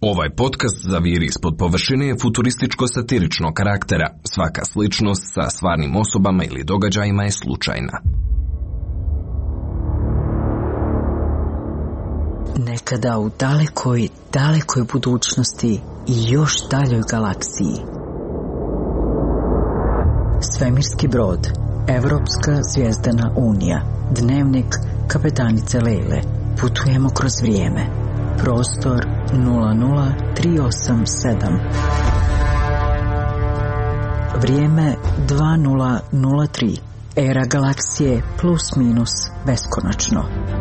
Ovaj podcast zaviri ispod površine je futurističko-satiričnog karaktera. Svaka sličnost sa stvarnim osobama ili događajima je slučajna. Nekada u dalekoj, dalekoj budućnosti i još daljoj galaksiji. Svemirski brod, Evropska zvijezdana unija, dnevnik kapetanice Lejle. Putujemo kroz vrijeme. Prostor 00387. Vrijeme 2003. Era galaksije plus minus beskonačno.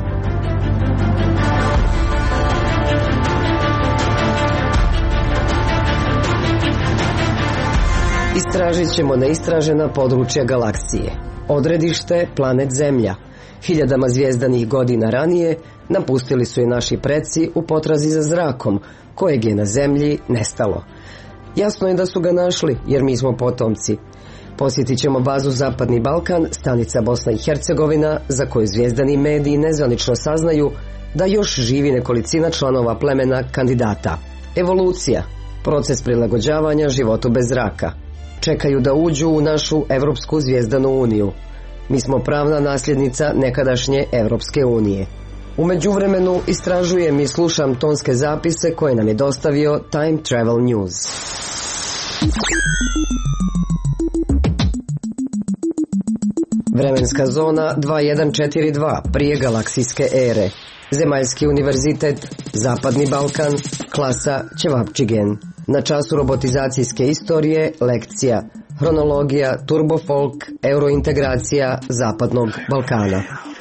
Istražit ćemo neistražena područja galaksije. Odredište planet Zemlja. Hiljadama zvijezdanih godina ranije napustili su je naši preci u potrazi za zrakom, kojeg je na Zemlji nestalo. Jasno je da su ga našli, jer mi smo potomci. Posjetit ćemo bazu Zapadni Balkan, stanica Bosna i Hercegovina, za koju zvijezdani mediji nezvanično saznaju da još živi nekolicina članova plemena kandidata. Evolucija, proces prilagođavanja životu bez zraka. Čekaju da uđu u našu Evropsku zvijezdanu uniju. Mi smo pravna nasljednica nekadašnje Evropske unije. U međuvremenu istražujem i slušam tonske zapise koje nam je dostavio Time Travel News. Vremenska zona 2142 prije galaksijske ere. Zemaljski univerzitet, Zapadni Balkan, klasa Ćevapčigen. Na času robotizacijske istorije, lekcija hronologija, turbofolk, eurointegracija Zapadnog Balkana.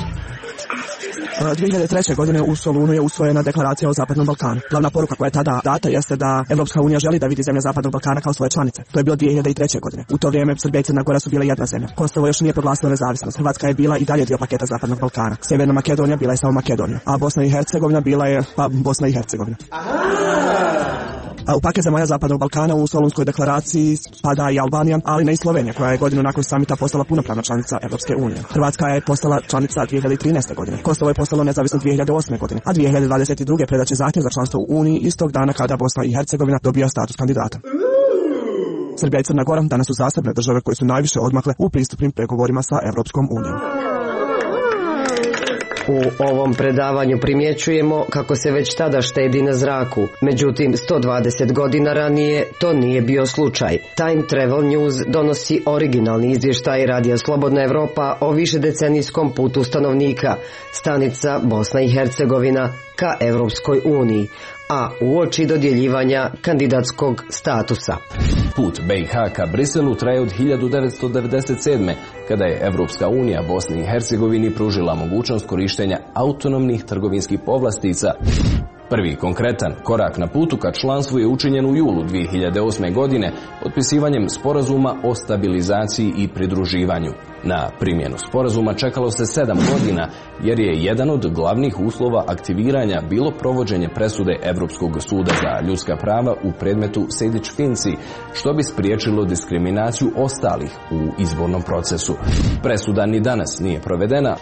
2003. godine u Solunu je usvojena deklaracija o Zapadnom Balkanu. Glavna poruka koja je tada data jeste da Evropska unija želi da vidi zemlje Zapadnog Balkana kao svoje članice. To je bilo 2003. godine. U to vrijeme Srbija i Crna Gora su bile jedna zemlja. Kosovo još nije proglasilo nezavisnost. Hrvatska je bila i dalje dio paketa Zapadnog Balkana. Sjeverna Makedonija bila je samo Makedonija, a Bosna i Hercegovina bila je Bosna i Hercegovina. A u paket zemalja Zapadnog Balkana u Solunskoj deklaraciji spada i Albanija, ali ne i Slovenija, koja je godinu nakon samita postala punopravna članica Evropske unije. Hrvatska je postala članica 2013. godine. Kosovo je postalo nezavisno 2008. godine, a 2022. predaće zahtjev za članstvo u Uniji istog dana kada Bosna i Hercegovina dobija status kandidata. Srbija i Crna Gora danas su zasebne države koje su najviše odmakle u pristupnim pregovorima sa Evropskom unijom. U ovom predavanju primjećujemo kako se već tada štedi na zraku. Međutim, 120 godina ranije to nije bio slučaj. Time Travel News donosi originalni izvještaj Radija Slobodna Evropa o višedecenijskom putu stanovnika, stanica Bosna i Hercegovina ka Evropskoj uniji, a uoči dodjeljivanja kandidatskog statusa. Put BiH ka Briselu traje od 1997. kada je Evropska unija Bosni i Hercegovini pružila mogućnost korištenja autonomnih trgovinskih povlastica. Prvi konkretan korak na putu ka članstvu je učinjen u julu 2008. godine potpisivanjem sporazuma o stabilizaciji i pridruživanju. Na primjenu sporazuma čekalo se 7 godina jer je jedan od glavnih uslova aktiviranja bilo provođenje presude Evropskog suda za ljudska prava u predmetu Sejdić-Finci, što bi spriječilo diskriminaciju ostalih u izbornom procesu. Presuda ni danas nije provedena.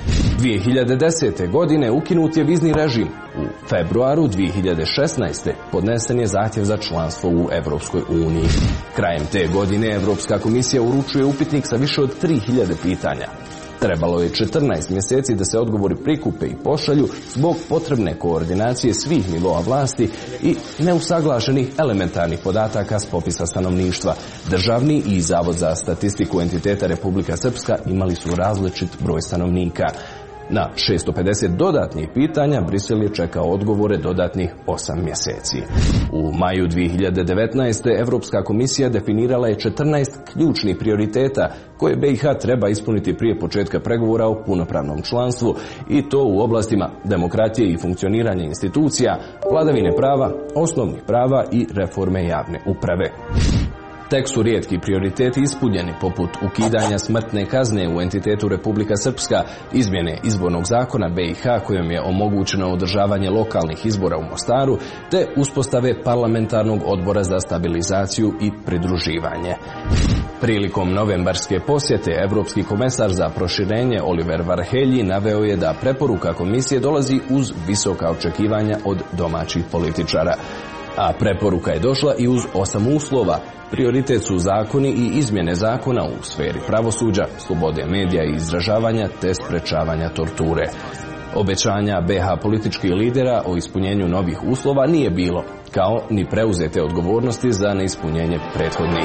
2010. godine ukinut je vizni režim. U februaru 2016. podnesen je zahtjev za članstvo u Evropskoj uniji. Krajem te godine Evropska komisija uručuje upitnik sa više od 3000 pitanja. Trebalo je 14 mjeseci da se odgovori prikupe i pošalju zbog potrebne koordinacije svih nivoa vlasti i neusaglašenih elementarnih podataka s popisa stanovništva. Državni i Zavod za statistiku entiteta Republika Srpska imali su različit broj stanovnika. Na 650 dodatnih pitanja Brisel je čekao odgovore dodatnih 8 mjeseci. U maju 2019. Evropska komisija definirala je 14 ključnih prioriteta koje BiH treba ispuniti prije početka pregovora o punopravnom članstvu, i to u oblastima demokratije i funkcioniranja institucija, vladavine prava, osnovnih prava i reforme javne uprave. Tek su rijetki prioriteti ispunjeni, poput ukidanja smrtne kazne u entitetu Republika Srpska, izmjene izbornog zakona BiH kojom je omogućeno održavanje lokalnih izbora u Mostaru, te uspostave parlamentarnog odbora za stabilizaciju i pridruživanje. Prilikom novembarske posjete, Evropski komesar za proširenje Oliver Varhelyi naveo je da preporuka komisije dolazi uz visoka očekivanja od domaćih političara. A preporuka je došla i uz 8 uslova. Prioritet su zakoni i izmjene zakona u sferi pravosuđa, slobode medija i izražavanja te sprečavanja torture. Obećanja BiH političkih lidera o ispunjenju novih uslova nije bilo, kao ni preuzete odgovornosti za neispunjenje prethodnih.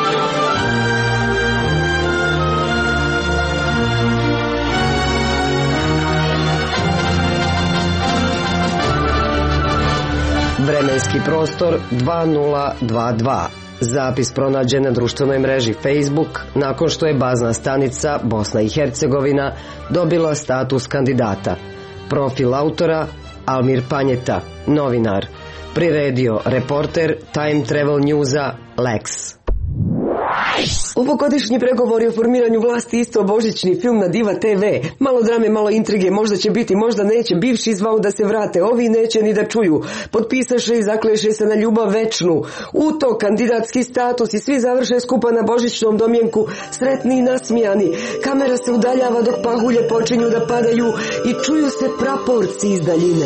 Vremenski prostor 2022. Zapis pronađen na društvenoj mreži Facebook nakon što je bazna stanica Bosna i Hercegovina dobila status kandidata. Profil autora Almir Panjeta, novinar. Priredio reporter Time Travel Newsa Lex. Ovogodišnji pregovori o formiranju vlasti isto božićni film na Diva TV. Malo drame, malo intrige, možda će biti, možda neće. Bivši zvao da se vrate, ovi neće ni da čuju. Potpisaše i zakleše se na ljubav večnu. U to kandidatski status i svi završe skupa na božićnom domjenku, sretni i nasmijani. Kamera se udaljava dok pahulje počinju da padaju i čuju se praporci iz daljine.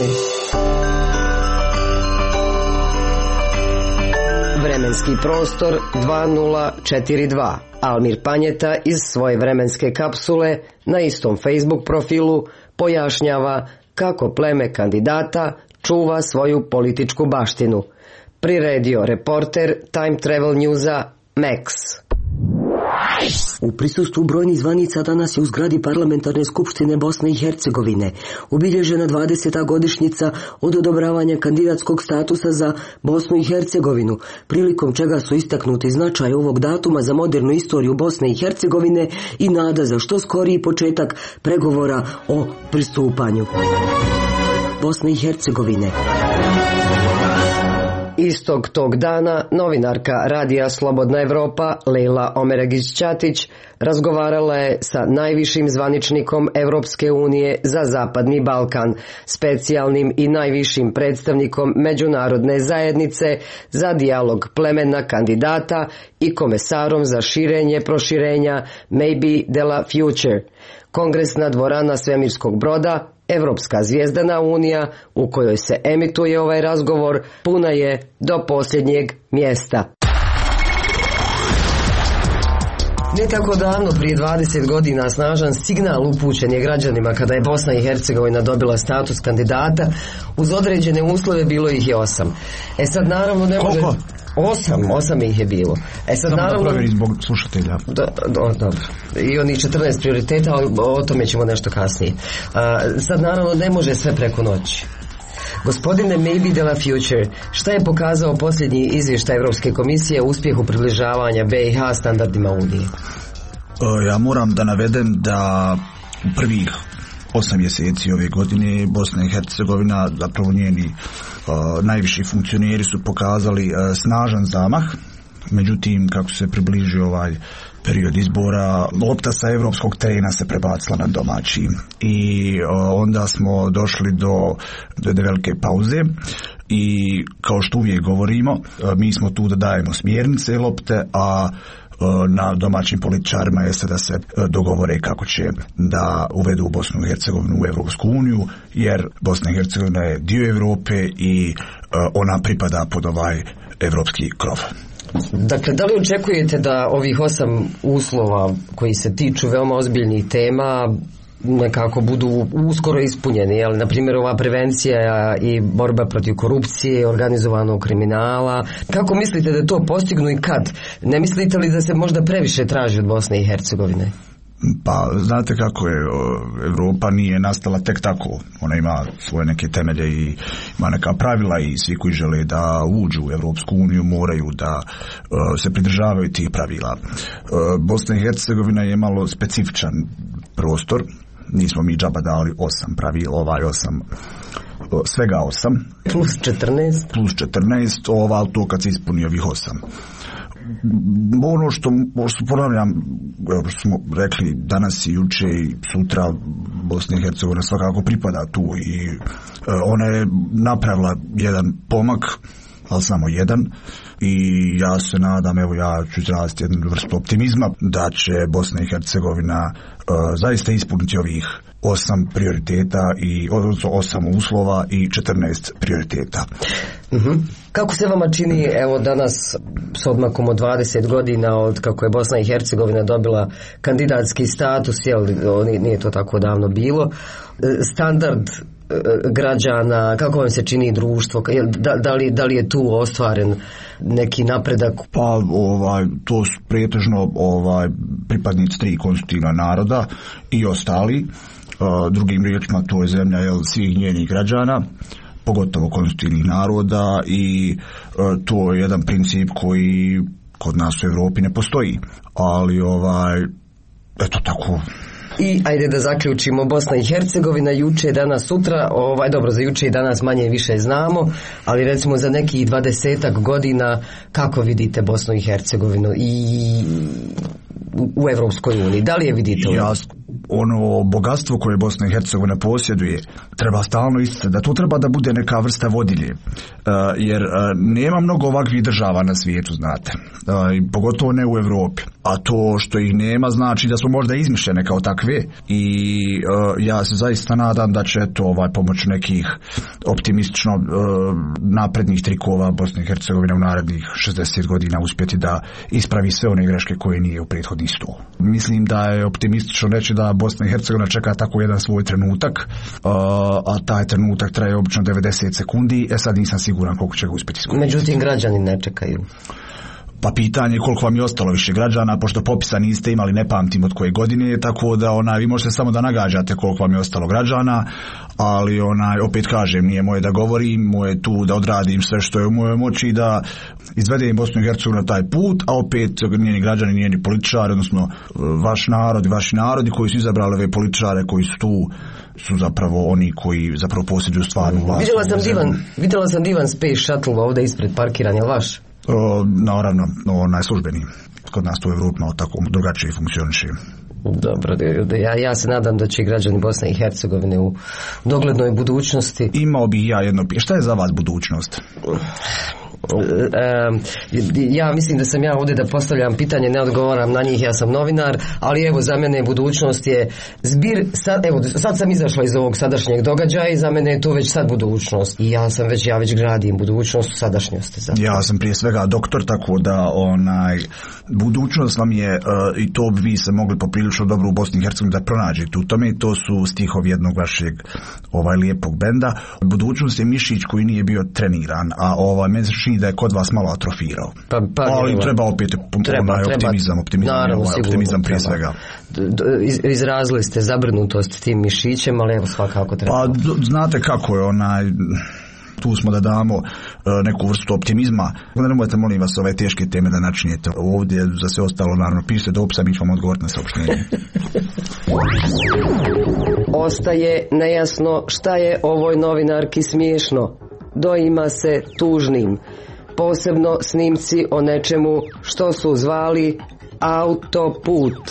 Vremenski prostor 2042. Almir Panjeta iz svoje vremenske kapsule na istom Facebook profilu pojašnjava kako pleme kandidata čuva svoju političku baštinu. Priredio reporter Time Travel Newsa Max. U prisustvu brojnih zvanica danas je u zgradi Parlamentarne skupštine Bosne i Hercegovine obilježena 20. godišnjica od odobravanja kandidatskog statusa za Bosnu i Hercegovinu, prilikom čega su istaknuti značaj ovog datuma za modernu istoriju Bosne i Hercegovine i nada za što skoriji početak pregovora o pristupanju Bosne i Hercegovine. Istog tog dana novinarka Radija Slobodna Evropa Lejla Omeregić-Ćatić razgovarala je sa najvišim zvaničnikom Evropske unije za Zapadni Balkan, specijalnim i najvišim predstavnikom međunarodne zajednice za dijalog plemena kandidata i komesarom za širenje proširenja Maybe de la Future. Kongresna dvorana svemirskog broda, Evropska zvijezdana unija u kojoj se emituje ovaj razgovor, puna je do posljednjeg mjesta. Ne tako davno, prije 20 godina, snažan signal upućen je građanima kada je Bosna i Hercegovina dobila status kandidata. Uz određene uslove bilo ih je 8. Sad naravno ne može... Koliko? 8 ih je bilo. Sad samo naravno... da provjeri zbog slušatelja. Dobro. I oni 14 prioriteta, ali o tome ćemo nešto kasnije. Sad naravno ne može sve preko noći. Gospodine Maybe de la Future, šta je pokazao posljednji izvještaj Evropske komisije o uspjehu približavanja BiH standardima Unije? Ja moram da navedem da u prvih 8 mjeseci ove godine Bosna i Hercegovina, zapravo njeni najviši funkcioneri su pokazali snažan zamah. Međutim, kako se približio ovaj period izbora, lopta sa evropskog terena se prebacila na domaći i onda smo došli do velike pauze i kao što uvijek govorimo, mi smo tu da dajemo smjernice lopte, a na domaćim političarima jeste da se dogovore kako će da uvedu Bosnu i Hercegovinu u Evropsku uniju, jer Bosna i Hercegovina je dio Europe i ona pripada pod ovaj evropski krov. Dakle, da li očekujete da ovih 8 uslova koji se tiču veoma ozbiljnih tema nekako budu uskoro ispunjeni, jel? Na primjer, ova prevencija i borba protiv korupcije, organizovanog kriminala. Kako mislite da to postignu i kad? Ne mislite li da se možda previše traži od Bosne i Hercegovine? Pa, znate kako je, Europa nije nastala tek tako. Ona ima svoje neke temelje i ima neka pravila i svi koji žele da uđu u Evropsku uniju moraju da se pridržavaju tih pravila. Bosna i Hercegovina je malo specifičan prostor. Nismo mi džaba dali 8 pravila, svega 8. Plus 14. Plus 14, to kad se ispuni ovih 8. Ono što ponavljam, što smo rekli danas i juče i sutra, Bosna i Hercegovina svakako pripada tu i ona je napravila jedan pomak ali samo jedan, i ja se nadam, evo ja ću izraziti jednu vrstu optimizma da će Bosna i Hercegovina zaista ispuniti ovih 8 prioriteta i odnosno 8 uslova i 14 prioriteta. Kako se vama čini, evo danas s odmakom od 20 godina od kako je Bosna i Hercegovina dobila kandidatski status, nije to tako davno bilo, standard građana, kako vam se čini društvo, da li je tu ostvaren neki napredak? Pa to su pretežno pripadnici 3 konstitutivna naroda i ostali, drugim riječima to je zemlja svih njenih građana, pogotovo konstitutivnih naroda, i to je jedan princip koji kod nas u Europi ne postoji, ali eto tako. I ajde da zaključimo, Bosna i Hercegovina juče, danas, sutra, dobro, za juče i danas manje i više znamo, ali recimo za nekih 20 godina kako vidite Bosnu i Hercegovinu i u Evropskoj uniji? Da li je vidite? Ono bogatstvo koje Bosna i Hercegovina posjeduje treba stalno isticati da to treba da bude neka vrsta vodilje, jer nema mnogo ovakvih država na svijetu, znate, pogotovo ne u Europi, a to što ih nema znači da su možda izmišljene kao takve, i ja se zaista nadam da će to pomoću nekih optimistično naprednih trikova Bosna i Hercegovina u narednih 60 godina uspjeti da ispravi sve one greške koje nije u prethodnih 100. Mislim da je optimistično reći da Bosna i Hercegovina čeka tako jedan svoj trenutak, a taj trenutak traje obično 90 sekundi, sad nisam siguran koliko će ga uspjeti iskoristiti. Međutim, građani ne čekaju. Pa pitanje je koliko vam je ostalo više građana, pošto popisa niste imali, ne pamtim od koje godine, tako da vi možete samo da nagađate koliko vam je ostalo građana, ali opet kažem, nije moje da govorim, moje tu da odradim sve što je u mojoj moći da izvedem Bosnu i Hercegovinu na taj put, a opet njeni građani, njeni političari, odnosno vaš narod i vaši narodi koji su izabrali ove političare koji su tu, su zapravo oni koji zapravo posjeduju stvarnu vlast. Vidjela sam divan Space Shuttle ovdje ispred parkiran, je li vaš? Naravno, službeni. Kod nas to u Evropi malo tako drugačije funkcioniše. Dobro, ja se nadam da će građani Bosne i Hercegovine u doglednoj budućnosti. Imao bih ja jedno pitanje. Šta je za vas budućnost? Ja mislim da sam ja ovdje da postavljam pitanje, ne odgovaram na njih, ja sam novinar, ali evo za mene budućnost je zbir, sad sam izašla iz ovog sadašnjeg događaja i za mene je to već sad budućnost i ja već gradim budućnost u sadašnjosti. Ja sam prije svega doktor, tako da budućnost vam je, i to bi vi se mogli poprilično dobro u Bosni i Hercegovini da pronađete u tome, to su stihovi jednog vašeg lijepog benda. Budućnost je mišić koji nije bio treniran, a meni se čini da je kod vas malo atrofirao. Ali treba opet optimizam prije svega. Izrazili ste zabrinutost tim mišićem, ali evo svakako treba. Pa znate kako je tu smo da damo neku vrstu optimizma. Nemojte, molim vas, ove teške teme da načinjete ovdje, za sve ostalo naravno pišite do opisa, mi ćemo odgovoriti na saopštenje. Ostaje nejasno šta je ovoj novinarki smiješno. Doima se tužnim, posebno snimci o nečemu što su zvali autoput.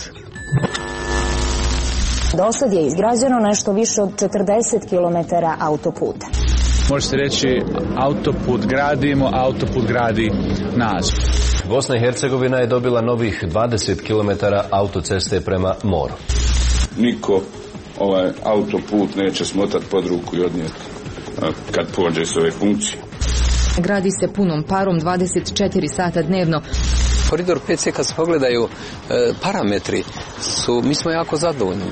Do sad je izgrađeno nešto više od 40 km autoputa. Može se reći autoput gradimo, autoput gradi nas. Bosna i Hercegovina je dobila novih 20 km autoceste prema moru. Niko ovaj autoput neće smotati pod ruku i odnijeti kad pođe s ove funkcije. Gradi se punom parom 24 sata dnevno. Koridor 5C, kad se pogledaju parametri, mi smo jako zadovoljni.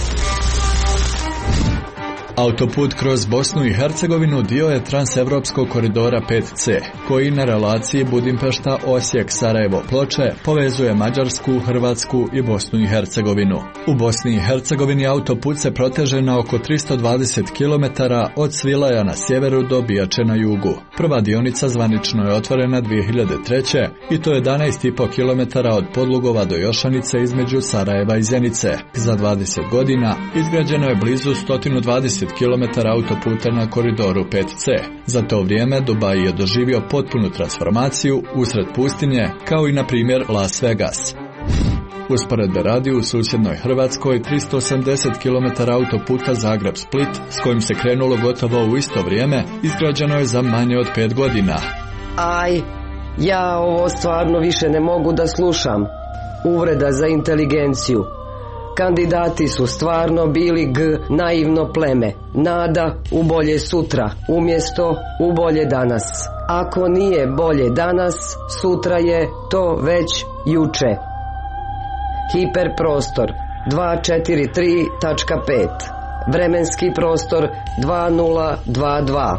Autoput kroz Bosnu i Hercegovinu dio je transevropskog koridora 5C, koji na relaciji Budimpešta-Osijek-Sarajevo-Ploče povezuje Mađarsku, Hrvatsku i Bosnu i Hercegovinu. U Bosni i Hercegovini autoput se proteže na oko 320 km od Svilaja na sjeveru do Bijače na jugu. Prva dionica zvanično je otvorena 2003. i to je 11,5 km od Podlugova do Jošanice između Sarajeva i Zenice. Za 20 godina izgrađeno je blizu 120 km autoputa na koridoru 5C. Za to vrijeme Dubaj je doživio potpunu transformaciju usred pustinje, kao i na primjer Las Vegas. Usporedbe radi, u susjednoj Hrvatskoj 380 km autoputa Zagreb-Split, s kojim se krenulo gotovo u isto vrijeme, izgrađeno je za manje od 5 godina. Aj, ja ovo stvarno više ne mogu da slušam. Uvreda za inteligenciju. Kandidati su stvarno bili naivno pleme. Nada u bolje sutra, umjesto u bolje danas. Ako nije bolje danas, sutra je to već juče. Hiperprostor 243.5. Vremenski prostor 2022.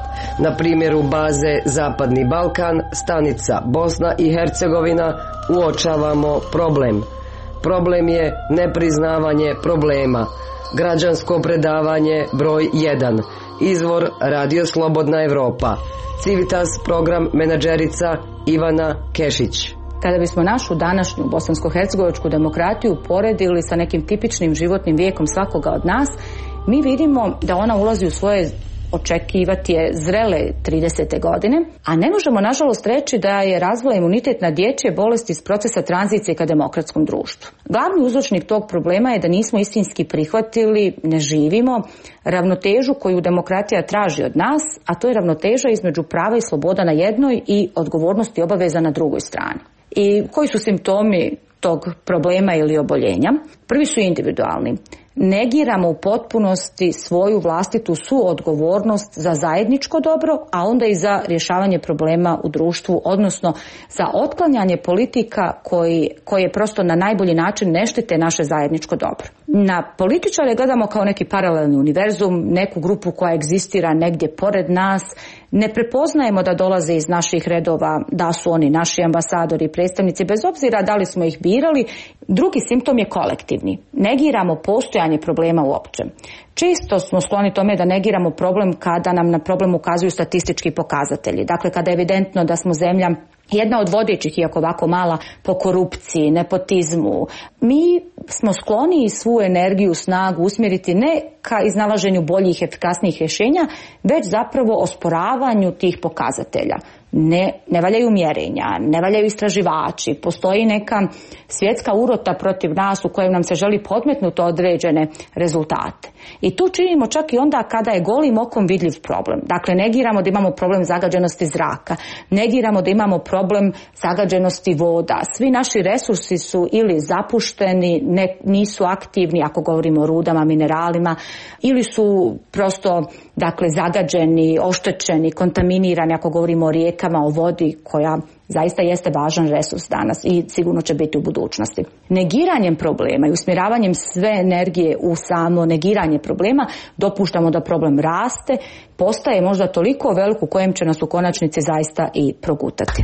Na primjeru baze Zapadni Balkan, stanica Bosna i Hercegovina, uočavamo problem. Problem je nepriznavanje problema. Građansko predavanje broj 1. Izvor Radio Slobodna Evropa. Civitas program menadžerica Ivana Kešić. Kada bismo našu današnju bosansko-hercegovačku demokratiju poredili sa nekim tipičnim životnim vijekom svakoga od nas, mi vidimo da ona ulazi u svoje očekivati je zrele 30. godine, a ne možemo nažalost reći da je razvila imunitet na dječje bolesti iz procesa tranzicije ka demokratskom društvu. Glavni uzročnik tog problema je da nismo istinski prihvatili, ne živimo ravnotežu koju demokratija traži od nas, a to je ravnoteža između prava i sloboda na jednoj i odgovornosti i obaveza na drugoj strani. I koji su simptomi tog problema ili oboljenja? Prvi su individualni. Negiramo u potpunosti svoju vlastitu suodgovornost za zajedničko dobro, a onda i za rješavanje problema u društvu, odnosno za otklanjanje politika koje prosto na najbolji način ne štite naše zajedničko dobro. Na političare gledamo kao neki paralelni univerzum, neku grupu koja egzistira negdje pored nas, ne prepoznajemo da dolaze iz naših redova, da su oni naši ambasadori i predstavnici, bez obzira da li smo ih birali. Drugi simptom je kolektivni. Negiramo postojanje problema uopće. Često smo skloni tome da negiramo problem kada nam na problem ukazuju statistički pokazatelji. Dakle, kada je evidentno da smo zemlja jedna od vodećih, iako ovako mala, po korupciji, nepotizmu. Mi smo skloni svu energiju, snagu usmjeriti ne ka iznalaženju boljih, efikasnijih rješenja, već zapravo osporavanju tih pokazatelja. Ne valjaju mjerenja, ne valjaju istraživači, postoji neka svjetska urota protiv nas u kojem nam se želi podmetnuti određene rezultate. I tu činimo čak i onda kada je golim okom vidljiv problem. Dakle, negiramo da imamo problem zagađenosti zraka, negiramo da imamo problem zagađenosti voda. Svi naši resursi su ili zapušteni, nisu aktivni ako govorimo o rudama, mineralima, ili su prosto zagađeni, oštećeni, kontaminirani ako govorimo o rijekama, o vodi koja zaista jeste važan resurs danas i sigurno će biti u budućnosti. Negiranjem problema i usmjeravanjem sve energije u samo negiranje problema dopuštamo da problem raste, postaje možda toliko velik u kojem će nas u konačnici zaista i progutati.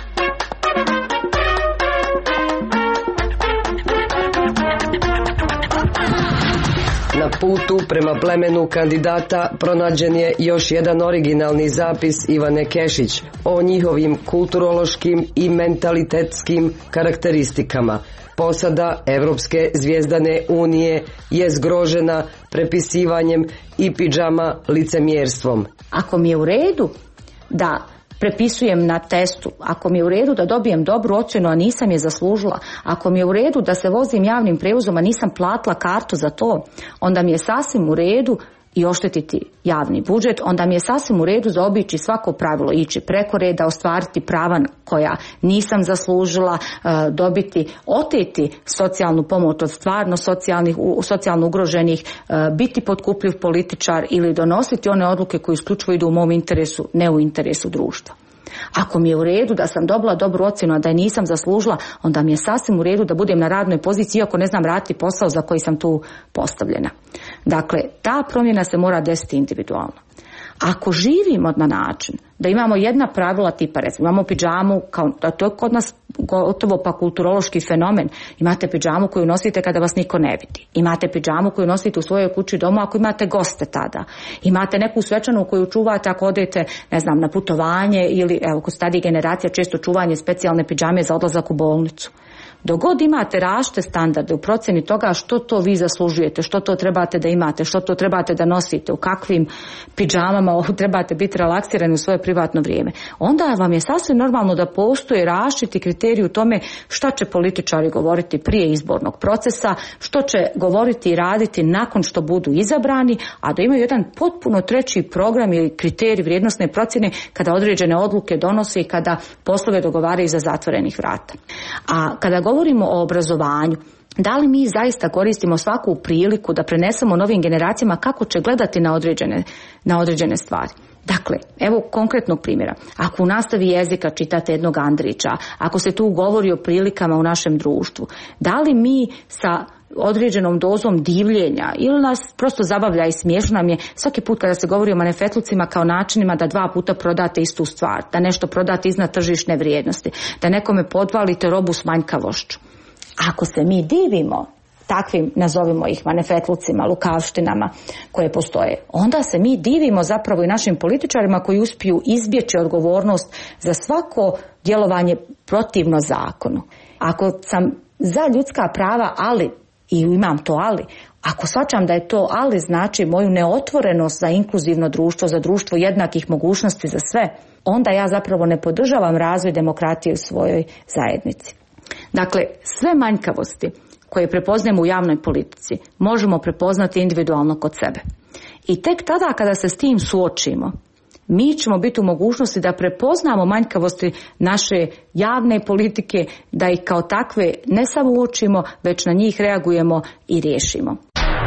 Na putu prema plemenu kandidata pronađen je još jedan originalni zapis Ivane Kešić o njihovim kulturološkim i mentalitetskim karakteristikama. Posada Evropske zvijezdane unije je zgrožena prepisivanjem i pidžama licemjerstvom. Ako mi je u redu da prepisujem na testu, ako mi je u redu da dobijem dobru ocjenu, a nisam je zaslužila, ako mi je u redu da se vozim javnim prijevozom, a nisam platila kartu za to, onda mi je sasvim u redu i oštetiti javni budžet, onda mi je sasvim u redu zaobići svako pravilo, ići preko reda, ostvariti prava koja nisam zaslužila, oteti socijalnu pomoć od stvarno socijalno ugroženih, biti potkupljiv političar ili donositi one odluke koje isključivo idu u mom interesu, ne u interesu društva. Ako mi je u redu da sam dobila dobru ocjenu, a da je nisam zaslužila, onda mi je sasvim u redu da budem na radnoj poziciji, iako ne znam raditi posao za koji sam tu postavljena. Dakle, ta promjena se mora desiti individualno. Ako živimo na način da imamo jedna pravila tipa, recimo, imamo pidžamu, to je kod nas gotovo pa kulturološki fenomen. Imate pidžamu koju nosite kada vas niko ne vidi. Imate pidžamu koju nosite u svojoj kući doma ako imate goste tada. Imate neku svečanu koju čuvate ako odete, na putovanje ili, kod starih generacija često čuvanje specijalne pidžame za odlazak u bolnicu. Dok god imate različite standarde u procjeni toga što to vi zaslužujete, što to trebate da imate, što to trebate da nosite, u kakvim pidžamama trebate biti relaksirani u svoje privatno vrijeme, onda vam je sasvim normalno da postoje različiti kriteriji u tome šta će političari govoriti prije izbornog procesa, što će govoriti i raditi nakon što budu izabrani, a da imaju jedan potpuno treći program ili kriterij vrijednosne procjene kada određene odluke donose i kada poslove dogovaraju iza zatvorenih vrata. A kada govorimo o obrazovanju, da li mi zaista koristimo svaku priliku da prenesemo novim generacijama kako će gledati na određene stvari? Dakle, evo konkretnog primjera. Ako u nastavi jezika čitate jednog Andrića, ako se tu govori o prilikama u našem društvu, da li mi sa određenom dozom divljenja ili nas prosto zabavlja i smiješno nam je svaki put kada se govori o manifetlucima kao načinima da 2 puta prodate istu stvar, da nešto prodate iznad tržišne vrijednosti, da nekome podvalite robu s manjkavošću. Ako se mi divimo takvim, nazovimo ih manifetlucima, lukavštinama koje postoje, onda se mi divimo zapravo i našim političarima koji uspiju izbjeći odgovornost za svako djelovanje protivno zakonu. Ako sam za ljudska prava, ali, i imam to ali, ako shvaćam da je to ali znači moju neotvorenost za inkluzivno društvo, za društvo jednakih mogućnosti za sve, onda ja zapravo ne podržavam razvoj demokratije u svojoj zajednici. Dakle, sve manjkavosti koje prepoznajemo u javnoj politici možemo prepoznati individualno kod sebe. I tek tada kada se s tim suočimo, mi ćemo biti u mogućnosti da prepoznamo manjkavosti naše javne politike, da ih kao takve ne samo uočimo, već na njih reagujemo i riješimo.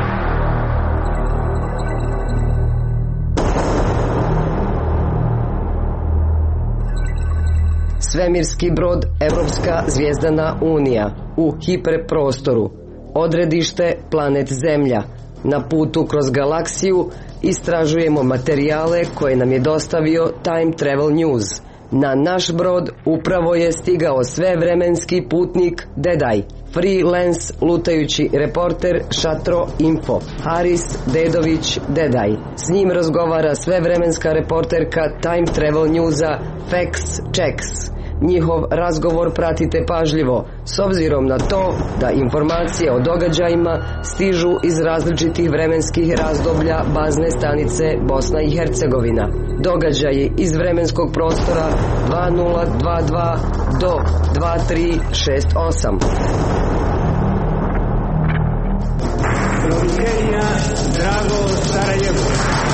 Svemirski brod Evropska zvijezdana unija u hiperprostoru. Odredište planet Zemlja. Na putu kroz galaksiju istražujemo materijale koje nam je dostavio Time Travel News. Na naš brod upravo je stigao svevremenski putnik Dedaj, freelance lutajući reporter Šatro Info, Haris Dedović Dedaj. S njim razgovara svevremenska reporterka Time Travel Newsa Fax Checks. Njihov razgovor pratite pažljivo, s obzirom na to da informacije o događajima stižu iz različitih vremenskih razdoblja bazne stanice Bosna i Hercegovina. Događaji iz vremenskog prostora 2022 do 2368. Drago Sarajevo.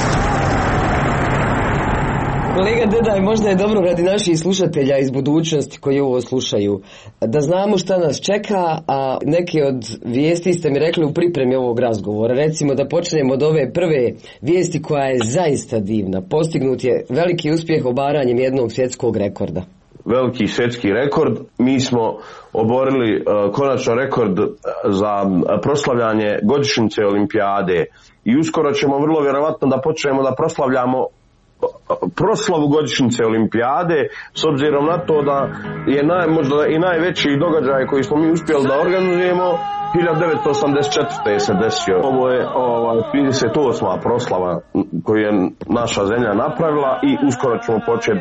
Kolega Dedaj, možda je dobro radi naših slušatelja iz budućnosti koji ovo slušaju, da znamo šta nas čeka, a neke od vijesti ste mi rekli u pripremi ovog razgovora. Recimo da počnemo od ove prve vijesti koja je zaista divna. Postignut je veliki uspjeh obaranjem jednog svjetskog rekorda. Veliki svjetski rekord. Mi smo oborili konačno rekord za proslavljanje godišnjice olimpijade i uskoro ćemo vrlo vjerovatno da počnemo da proslavljamo proslavu godišnjice olimpijade, s obzirom na to da je možda i najveći događaj koji smo mi uspjeli da organizujemo 1984. se desio. Ovo je 38. proslava koju je naša zemlja napravila i uskoro ćemo početi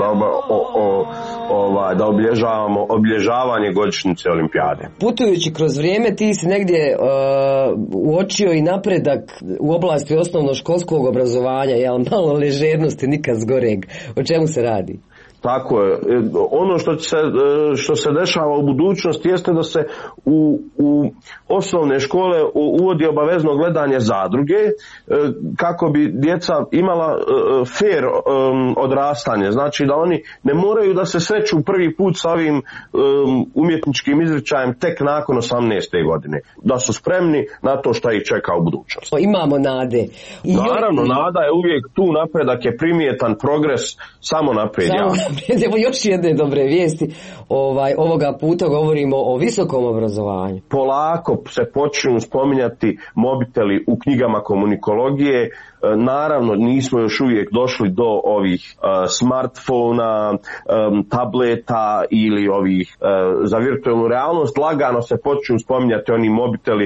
da obilježavamo obilježavanje godišnjice olimpijade. Putujući kroz vrijeme ti si negdje uočio i napredak u oblasti osnovnoškolskog obrazovanja, malo ležernosti nikad zgoreg. O čemu se radi? Tako je. Ono što se dešava u budućnosti jeste da se u osnovne škole uvodi obavezno gledanje zadruge kako bi djeca imala fair odrastanje. Znači da oni ne moraju da se sreću prvi put sa ovim umjetničkim izričajem tek nakon 18. godine. Da su spremni na to što ih čeka u budućnosti. Imamo nade. Naravno, nada je uvijek tu, napredak je primjetan, progres samo naprijed. Evo još jedne dobre vijesti. Ovoga puta govorimo o visokom obrazovanju. Polako se počinju spominjati mobiteli u knjigama komunikologije. Naravno, nismo još uvijek došli do ovih smartfona, tableta ili ovih za virtualnu realnost. Lagano se počinju spominjati oni mobiteli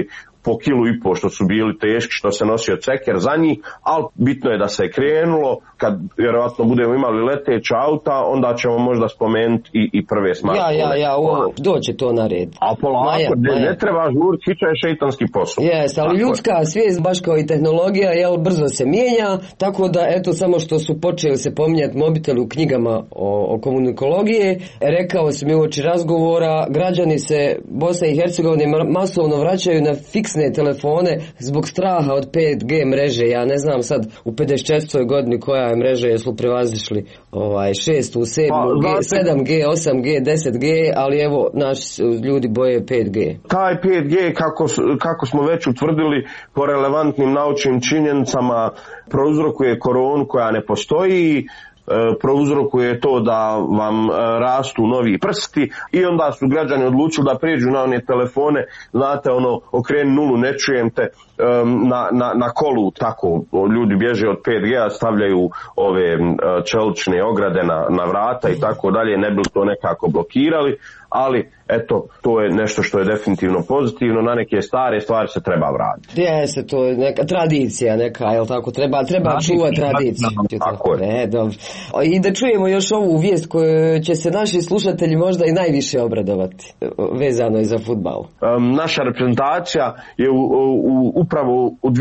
po kilu i po što su bili teški, što se nosio ceker za njih, ali bitno je da se krenulo. Kad vjerovatno budemo imali leteća auta, onda ćemo možda spomenuti i prve smartfone. Doće to na red. A polako, ne treba žuriti, hića je šeitanski posao. Ali ljudska svijest, baš kao i tehnologija, brzo se mijenja, tako da eto, samo što su počeli se pominjati mobiteli u knjigama o komunikologije, rekao sam i uoči razgovora, građani se Bosne i Hercegovine masovno vraćaju na fiksne telefone zbog straha od 5G mreže. Ja ne znam sad u 54. godini koja je mreža, jesu prevazišli 6, 7G, 8G, 10G, ali evo naši ljudi boje 5G. Taj 5G, kako smo već utvrdili po relevantnim naučnim činjenicama, prouzrokuje koronu koja ne postoji, prouzrokuje to da vam rastu novi prsti i onda su građani odlučili da prijeđu na one telefone, znate, okreni nulu, ne čujem te, na kolu, tako ljudi bježe od 5G, stavljaju ove čelične ograde na vrata i tako dalje, ne bi to nekako blokirali, ali eto, to je nešto što je definitivno pozitivno, na neke stare stvari se treba vratiti. Jeste, to je neka tradicija neka, jel tako, treba čuvati tradiciju. Tako je. Dobro. I da čujemo još ovu vijest koju će se naši slušatelji možda i najviše obradovati, vezano i za fudbal. Naša reprezentacija je upravo u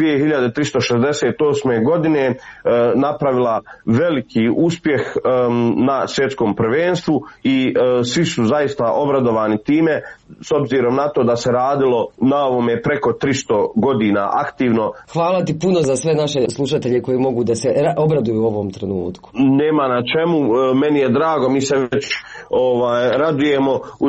2368. godine napravila veliki uspjeh na svjetskom prvenstvu i svi su zaista obradovani time, s obzirom na to da se radilo na ovome preko 300 godina aktivno. Hvala ti puno za sve naše slušatelje koji mogu da se obraduju u ovom trenutku. Nema na čemu, meni je drago, mi se već radujemo u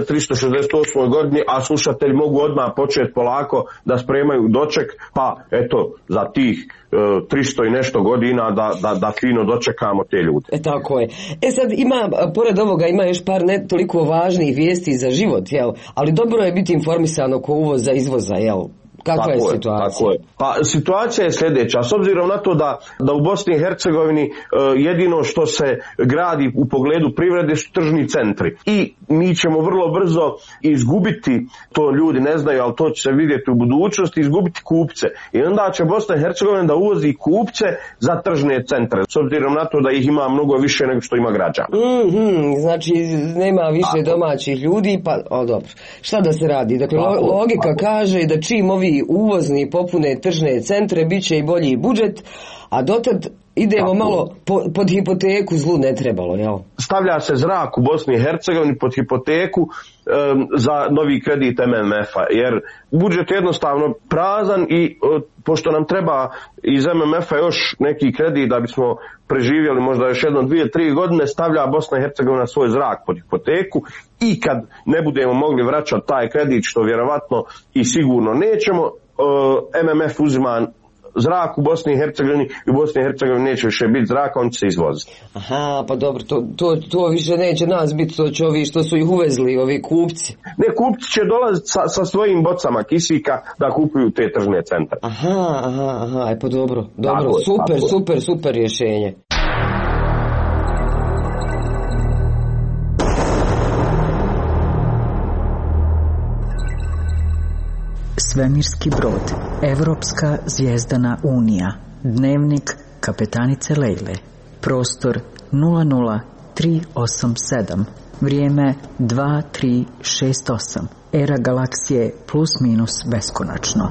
2368. godini, a slušatelji mogu odmah početi polako da spremaju doček, pa eto, za tih 300 i nešto godina da fino dočekamo te ljude. Tako je. Sad pored ovoga ima još par ne toliko važnih vijesti za život, ali dobro je biti informisan oko uvoza, izvoza, Kakva je situacija? Tako je. Pa situacija je sljedeća. S obzirom na to da u Bosni i Hercegovini jedino što se gradi u pogledu privrede su tržni centri. I mi ćemo vrlo brzo izgubiti, to ljudi ne znaju, ali to će se vidjeti u budućnosti, izgubiti kupce. I onda će Bosna i Hercegovina da uvozi kupce za tržne centre. S obzirom na to da ih ima mnogo više nego što ima građana. Znači nema više domaćih ljudi, pa dobro. Šta da se radi? Dakle, logika kaže da čim ovi uvozni popune tržne centre, bit će i bolji budžet, a dotad idemo malo pod hipoteku, zlu ne trebalo, jel? Stavlja se zrak u Bosni i Hercegovini pod hipoteku za novi kredit MMF-a, jer budžet je jednostavno prazan i pošto nam treba iz MMF-a još neki kredit da bismo preživjeli možda još 1, 2, 3 godine, stavlja Bosna i Hercegovina svoj zrak pod hipoteku i kad ne budemo mogli vraćati taj kredit, što vjerovatno i sigurno nećemo, MMF uzima zrak u Bosni i Hercegovini i u Bosni i Hercegovini neće više biti zraka, on će se izvoziti. Aha, pa dobro, to više neće nas biti, to će ovi što su ih uvezli, ovi kupci. Ne, kupci će dolaziti sa svojim bocama kisika da kupuju te tržne centre. Aha, pa dobro, super rješenje. Svemirski brod, Evropska zvijezdana unija, dnevnik kapetanice Lejle, prostor 00387, vrijeme 2368, era galaksije plus minus beskonačno.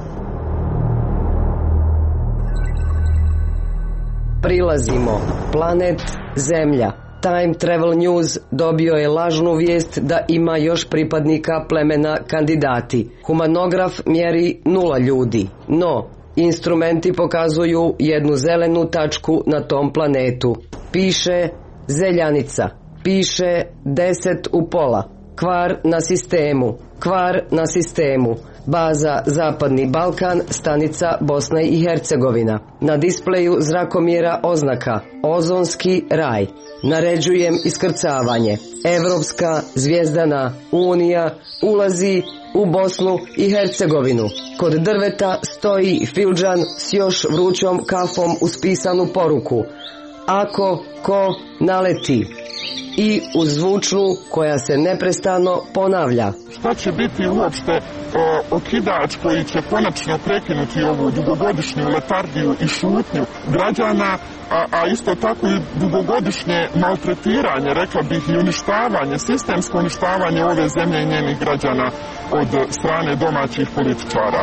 Prilazimo, planet Zemlja. Time Travel News dobio je lažnu vijest da ima još pripadnika plemena kandidati. Humanograf mjeri 0 ljudi, no instrumenti pokazuju jednu zelenu tačku na tom planetu. Piše Zeljanica, piše 10 u pola, kvar na sistemu. Baza Zapadni Balkan, stanica Bosna i Hercegovina. Na displeju zrakomjera oznaka Ozonski raj. Naređujem iskrcavanje. Evropska zvijezdana unija ulazi u Bosnu i Hercegovinu. Kod drveta stoji fildžan s još vrućom kafom uz pisanu poruku. ako ko naleti i uz zvučnu koja se neprestano ponavlja. Šta će biti uopšte okidač koji će konačno prekinuti ovu dugogodišnju letardiju i šutnju građana, a isto tako i dugogodišnje maltretiranje, rekla bih i uništavanje, sistemsko uništavanje ove zemlje i njenih građana od strane domaćih političara.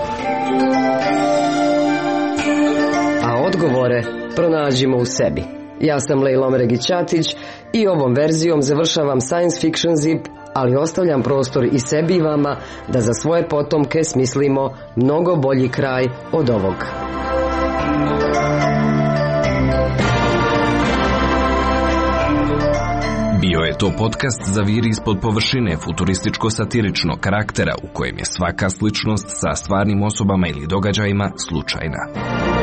A odgovore pronađimo u sebi. Ja sam Lejla Omeregić-Ćatić i ovom verzijom završavam Science Fiction Zip, ali ostavljam prostor i sebi i vama da za svoje potomke smislimo mnogo bolji kraj od ovog. Bio je to podcast Zaviri ispod površine futurističko-satiričnog karaktera u kojem je svaka sličnost sa stvarnim osobama ili događajima slučajna.